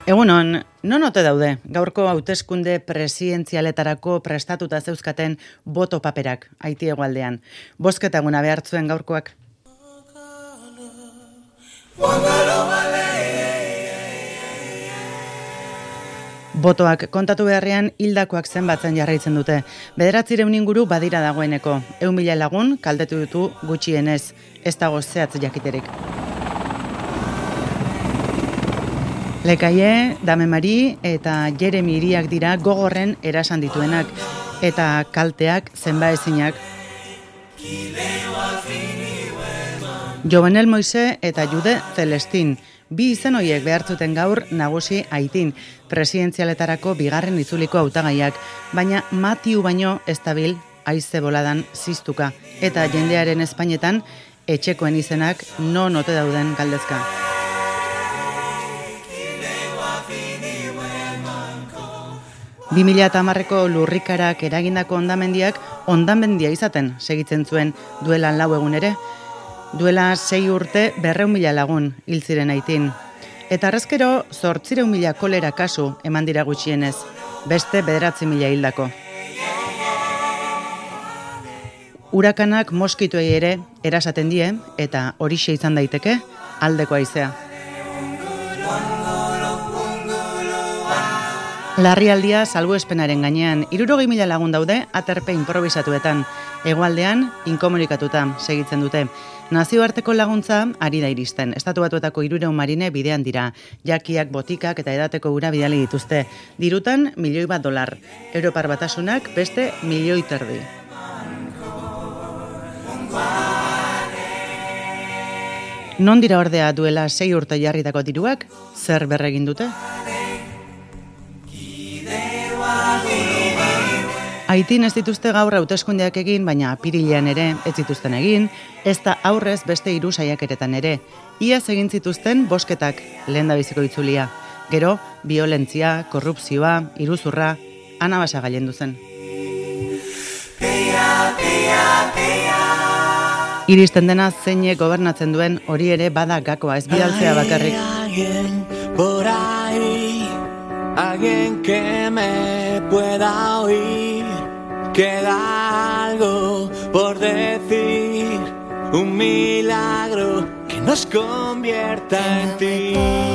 Egunon, non ote daude gaurko hauteskunde presidentzialetarako prestatuta zeuzkaten boto paperak Haiti hegoaldean. Bozketa eguna behartzuen gaurkoak. Botoak kontatu beharrean hildakoak zenbatzen jarraitzen dute. 900 inguru badira dagoeneko. 100.000 lagun kaldetu ditu gutxienez. Ez dago zehatz jakiterik. Lekaie, Damemari eta Jeremy hiriak dira gogorren erasan dituenak eta kalteak zenbaezinak. Jovenel Moise eta Jude Celestin, bi izen horiek behartzuten gaur nagusi Haitin, presidentzialetarako bigarren itzuliko hautagaiak, baina Matthew baino ez dabil haize boladan ziztuka eta jendearen Espainetan etxekoen izenak non ote dauden galdezka. 2010ko lurrikarak eragindako hondamendia izaten segitzen zuen duela 4 egun ere. Duela 6 urte 200.000 lagun hil ziren Haitin. Eta arrezkero 800.000 kolera kasu eman dira gutxienez, beste 9.000 hildako. Urakanak moskituei ere erasaten die eta horixe izan daiteke aldeko haizea. Larrialdia salbuespenaren gainean, 60.000 lagun daude aterpe improvisatuetan, hegoaldean inkomunikatuta segitzen dute. Nazioarteko laguntza ari da iristen. Estatu Batuetako 300 marine bidean dira. Jakiak, botikak eta edateko ura bidali dituzte. Dirutan $1.000.000. Europar Batasunak beste $1.500.000. Non dira ordea duela 6 urte jarritako diruak? Zer berregin dute? Haitin ez dituzte gaur hauteskundeak egin, baina apirilean ere ez zituzten egin, ez da aurrez beste 3 saiakeretan ere. Iaz egin zituzten bozketak lehendabiziko itzulia. Gero, biolentzia, korrupzioa, iruzurra, anabasa gailendu zen. Iristen dena zeinek gobernatzen duen hori ere bada gakoa, ez bidaltzea bakarrik. Alguien que me pueda oír, queda algo por decir, un milagro que nos convierta en ti.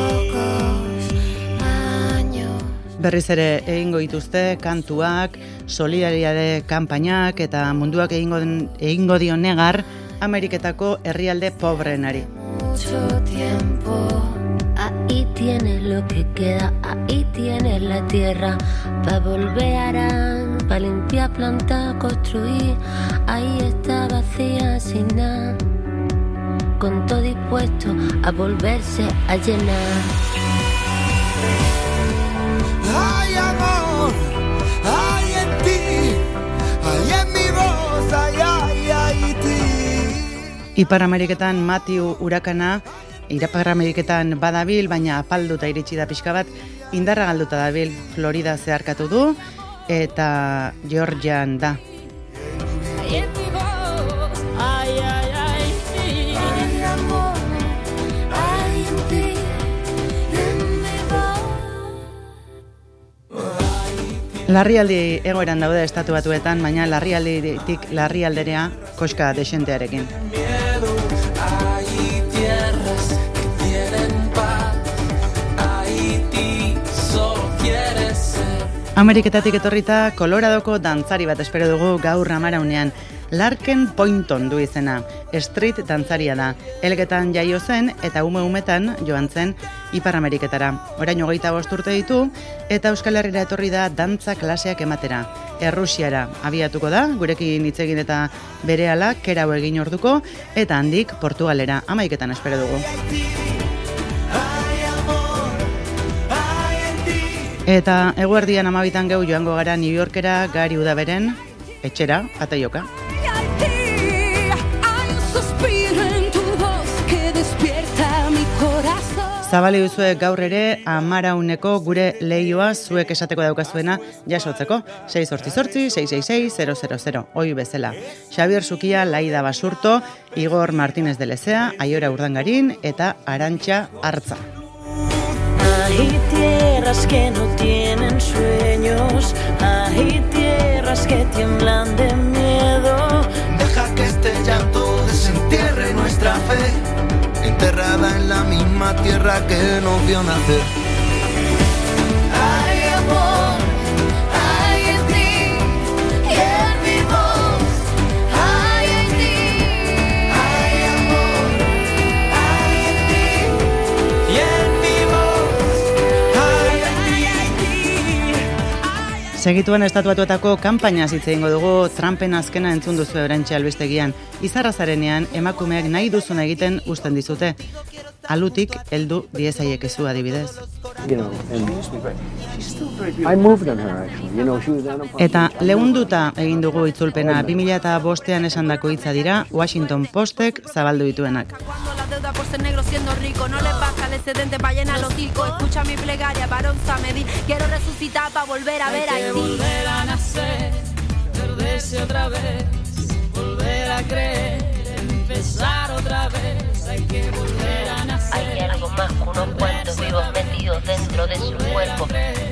Berriz ere egingo dituzte kantuak, solidaritate kanpainak eta munduak egingo dio negar Ameriketako herrialde pobreenari. Ahí tienes lo que queda, ahí tienes la tierra pa' volver a pa' limpiar, plantar, construir. Ahí está vacía sin nada, con todo dispuesto a volverse a llenar. Hay amor, hay en ti, hay en mi voz, hay ti. Ipar Ameriketan Matthew urakana Ipar Ameriketan badabil, baina apalduta iritsi da pixka bat, indarra galduta dabil, Florida zeharkatu du, eta Georgian da. Larrialdi egoeran daude Estatu Batuetan, baina larrialditik larrialderea koska desentearekin. Ameriketatik etorrita Coloradoko dantzari bat espero dugu gaur amaraunean. Larken Pointon du izena, street dantzaria da. Elgetan jaio zen eta umetan joan zen Ipar Ameriketara. Orain 25 urte ditu eta Euskal Herrira etorri da dantza klaseak ematera. Errusiara abiatuko da, gurekin hitz egin eta berehala kerau egin orduko, eta handik Portugalera 11etan espero dugu. Eta eguerdian 12 geu joango gara New Yorkera Gari Udaberen etxera, ataioka. Zabali duzue gaur ere amarauneko gure leioa zuek esateko daukazuena jasotzeko 688-666-000 hoi bezala. Xabier Sukia, Laida Basurto, Igor Martínez de Lezea, Aiora Urdangarin eta Arantxa Artza. tierras que no tienen sueños, hay tierras que tiemblan de miedo. Deja que este llanto desentierre nuestra fe, enterrada en la misma tierra que nos vio nacer. Hay amor, hay en ti y en mi voz, hay en ti. Hay amor, hay en ti y en mi voz, hay en ti. Segituan estatuatuetako kanpainaz hitz egingo dugu. Trumpen azkena entzun duzu oraintxe albistegian. Izarrazarenean emakumeak nahi duzun egiten uzten dizute. Alutik heldu diezaiekezu adibidez. Eta leunduta egin dugu itzulpena 2005ean esandako hitza dira Washington Postek zabaldu dituenak. Cuando la deuda por ser negro siendo rico no le baja el excedente pa' llenar los hocicos. Escucha mi plegaria, varón Samedi. Quiero resucitar pa' volver a ver a Haití. Volver a nacer, perderse otra vez, volver a creer, empezar otra vez, hay que volver a nacer. Hay algo más que unos cuantos vivos metidos dentro de su cuerpo.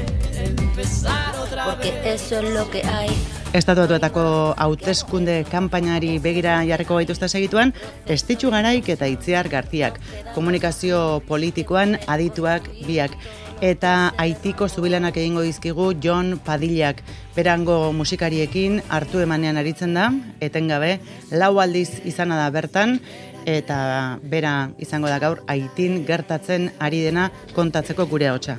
Porque eso es lo que hay. Estatuatuetako hauteskunde kanpainari begira jarriko gaituzte segituan, Estitxu Garaik eta Itziar Garziak, komunikazio politikoan adituak biak. Eta Haitiko zubilanak egingo dizkigu Jon Padillak, berango musikariekin hartu emanean aritzen da, etengabe, 4 aldiz izana da bertan, eta bera izango da gaur Haitin gertatzen ari dena kontatzeko gure ahotsa.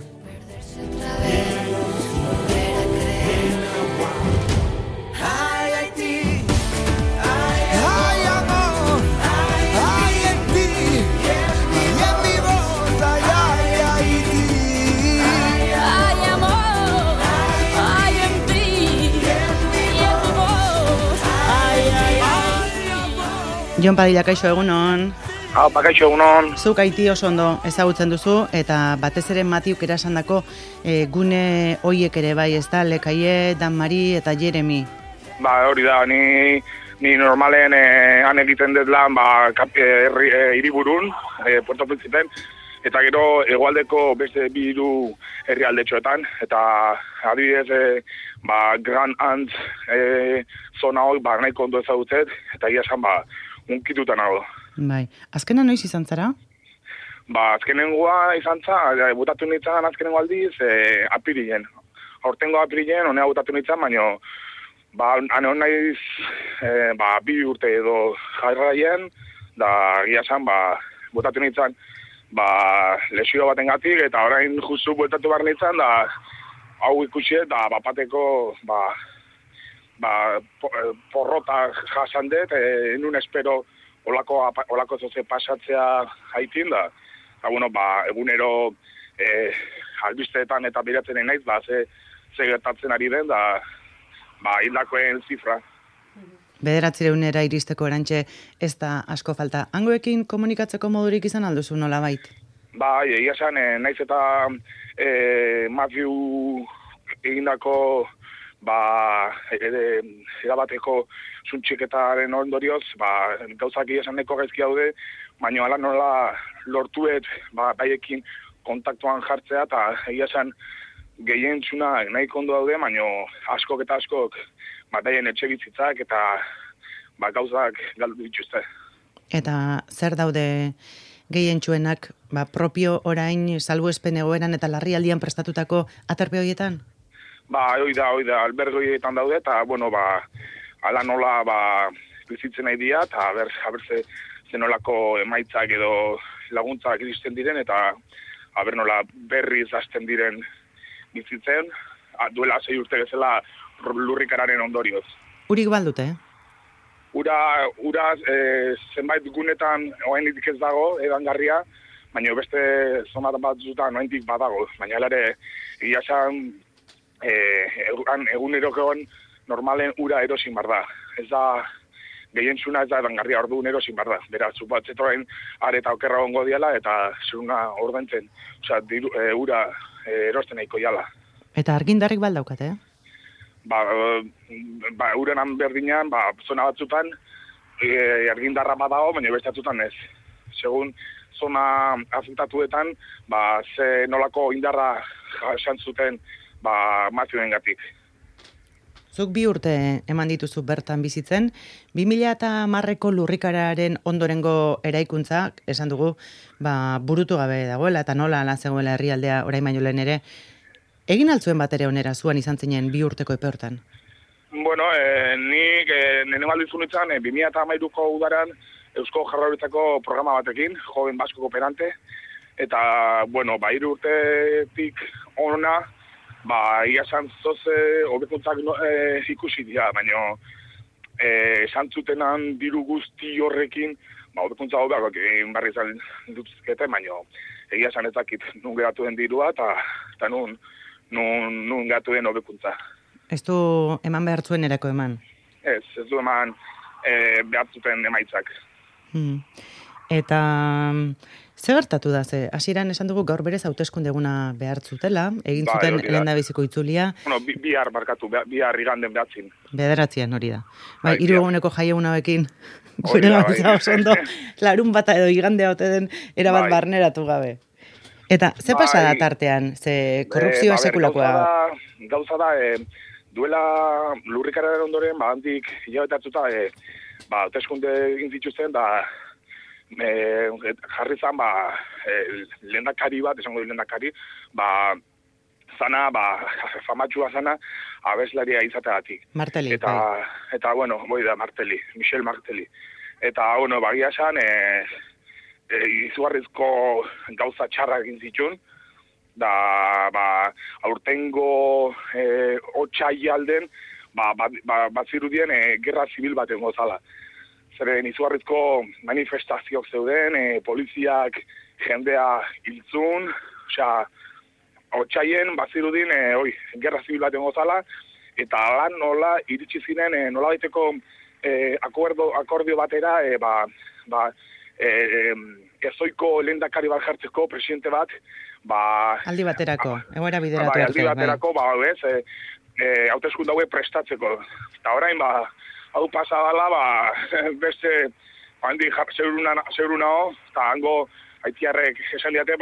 Jon Padilla, kaixo egunon. Kaixo egunon. Zuk Haiti oso ondo ezagutzen duzu, eta batez ere Matiuk erasandako gune hoiek ere bai, ez da, Lekaie, Dan-Mari eta Jeremy. Hori da, ni normalen han egiten dut lan hiriburun, Puerto Príncipen, eta gero hegoaldeko beste 2 herrialdetxoetan, eta adibidez, Grand Ant zona hori nahiko ondo ezagutzen, eta ia esan unkituta nago. Bai. Azkena noiz izan zara? Azkenengoa izan zara, botatu nintzen azkenengo aldiz, apirilen. Hortengo apirilen, honea botatu nintzen, baina hane naiz 2 urte edo jarraien, da gia esan, botatu nintzen, lesio batengatik, eta orain justu botatu behar nintzen, da hau ikusi, da bapateko, porrota jasan dut, enun espero olako zoze pasatzea Haitin da. Egunero albisteetan eta biratzen naiz, ze gertatzen ari den, da hildakoen zifra. 900 iristeko erantxe ez da asko falta. Hangoekin komunikatzeko modurik izan alduzu nola bait? Egia esan, naiz eta Matthew egindako erabateko zuntxiketaren ondorioz, gauzak esan neko gaizki daude, baina ala nola lortuet baiekin kontaktuan jartzea, eta egia esan gehien txuna nahi kondo daude, baina askok eta askok daien etxe bizitzak eta gauzak galdu dituzte. Eta zer daude gehien txuenak propio orain salbuespen egoeran eta larrialdian prestatutako aterpe horietan? Hoi da, albergoietan daude, eta, ala nola bizitzen nahi dira, eta zenolako emaitzak edo laguntzak iristen diren, eta nola berriz hasten diren bizitzen, duela 6 urte bezala lurrikararen ondorioz. Urik baldute, Ura zenbait gunetan oainitik ez dago, edangarria, baina beste zona batzutan oainitik badago, baina ere egia esan egunerokoan normalen ura erosin bar da. Ez da, gehien zuna ez da edangarria orduan erosin bar da. Beraz, zupatzetoen areta okerra ongo diala eta zuna ordentzen, ura erosten nahiko jala. Eta argindarrik baldaukate, Urenan berdinean, zona batzutan argindarra badago, baina bestatzutan ez. Segun zona afektatuetan, ze nolako indarra esan zuten, mazioengatik. Zuk 2 urte eman dituzu bertan bizitzen, 2010ko lurrikararen ondorengo eraikuntzak, esan dugu, burutu gabe dagoela, eta nola ala zegoela herrialdea orain baino lehen ere. Egin altzuen bat ere onera zuan izan zinen 2 urteko epe hortan? Bueno, nik nene baldizu nintzen, 2013ko udaran Eusko Jaurlaritzako programa batekin, Joven Vasco Kooperante, eta, bueno, 3 urtetik ona, ia esan zoze hobekuntzak ikusi dira, baina esan zutenan diru guzti horrekin, hobekuntza hobeak egin barri izan dutuzkete, baina egia esan ezakit nun geratu den dirua, eta nun geratu den hobekuntza. Ez du eman behar zuen erako eman? Ez du eman behar zuten emaitzak. Eta ze gertatu da, ze hasieran esan dugu gaur berez hauteskunde eguna behar zutela, egin zuten lehendabiziko itzulia. Bueno, bihar iganden behatzin. 9 hori da. 3 eguneko jaiegun hauekin, gure gaitza oso ondo, larun bata edo igandea ote den erabat barneratu gabe. Eta, ze pasa da tartean, ze korrupzioa sekulakoa? Gauza da, duela lurrikararen ondoren, handik hilabete hartuta, hauteskunde egin zituzten, jarri zan, lehendakari bat, esango du lehendakari, zana, famatxua zana, abeslaria izateagatik. Marteli. Eta, bueno, Marteli, Michel Marteli. Eta, bueno, bagia esan, izugarrizko gauza txarra egin zituen, aurtengo otsaialden, bazirudien gerra zibil bat egongo zala. Zeren izugarrizko manifestazioak zeuden, poliziak jendea hiltzun, otsaien bazirudien gerra zibil bat egongo zala, eta lan nola iritsi ziren nola baiteko akordio batera, ezoiko lehendakari bat jartzeko presidente bat, aldi baterako, egoera bideratu arte. Aldi baterako, hauteskunde hauek prestatzeko. Eta orain, hau pasadala, beste, handi zeuruna ho, eta hango haitiarrek esan diate,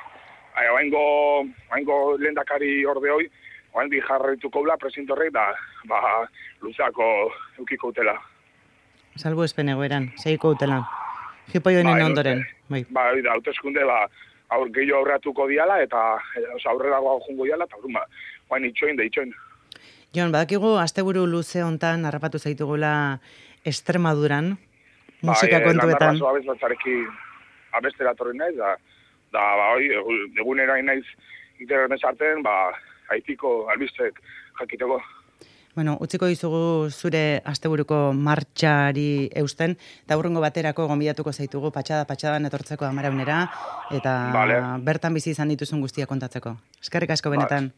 haingo lehendakari orde hoi, handi jarraituko bla presidente horrek, luzeako eukiko utela. Salbu espen egoeran, segiko utela. Jipoioenen ondoren. Hauteskunde, aur gehiago aurreatuko diala, eta aurrerago jungo diala, eta guain itxoin. Jon, badakigu, asteburu luze hontan harrapatu zaitugula Extremaduran, musika kontuetan. Landarrazo abezbatzarekin abestera torri naiz, egunera naiz internet sartzen, haitiko albistek jakiteko. Bueno, utziko dizugu zure asteburuko martxari eusten, eta hurrengo baterako gonbidatuko zaitugu patxadan etortzeko Amaraunera, eta bertan bizi izan dituzun guztia kontatzeko. Eskerrik asko benetan.